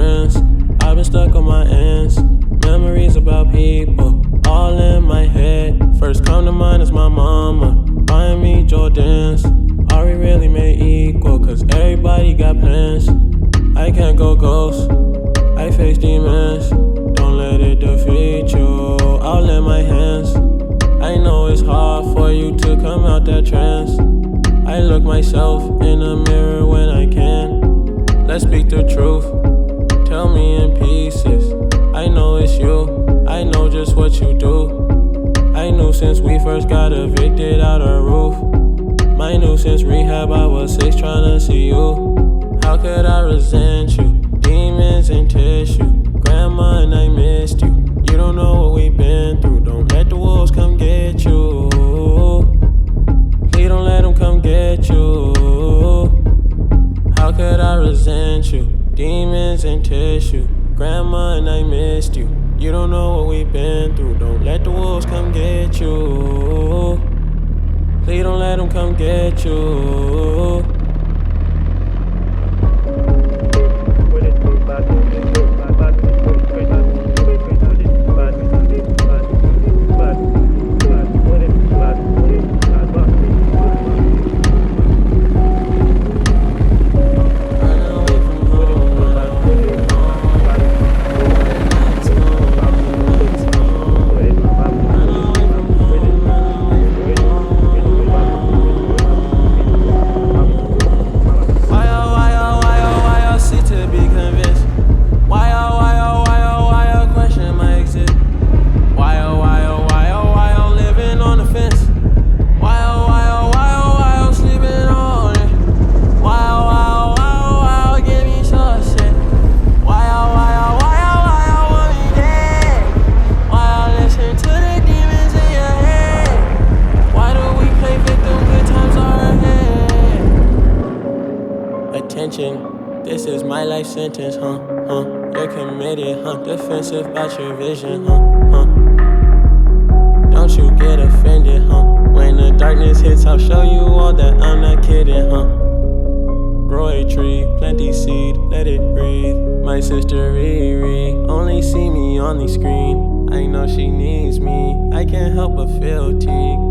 friends. I've been stuck on my ends. Memories about people, all in my head. First come to mind is my mama, buying me Jordans. Are we really made equal? Cause everybody got plans. I can't go ghost, I face demons. Don't let it defeat you, all in my hands. I know it's hard for you to come out that trance. I look myself in the mirror when I can. Let's speak the truth, tell me in pieces. I know it's you, I know just what you do. I knew since we first got evicted out our roof. My nuisance rehab, I was 6 tryna see you. How could I resent you? Demons in tissue. Grandma and I missed you. You don't know what we've been through. Don't let the wolves come get you. Please don't let them come get you. How could I resent you? Demons in tissue. Grandma and I missed you. You don't know what we've been through. Don't let the wolves come get you. Please don't let them come get you. Attention, this is my life sentence, You're committed, defensive about your vision, Don't you get offended, When the darkness hits, I'll show you all that I'm not kidding, Grow a tree, plant the seed, let it breathe. My sister Riri only see me on the screen. I know she needs me, I can't help but feel fatigued.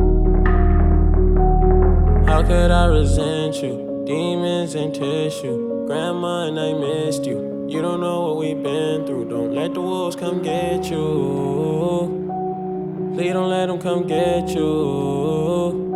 How could I resent you? Demons in tissue. Grandma and I missed you. You don't know what we've been through. Don't let the wolves come get you. Please don't let them come get you.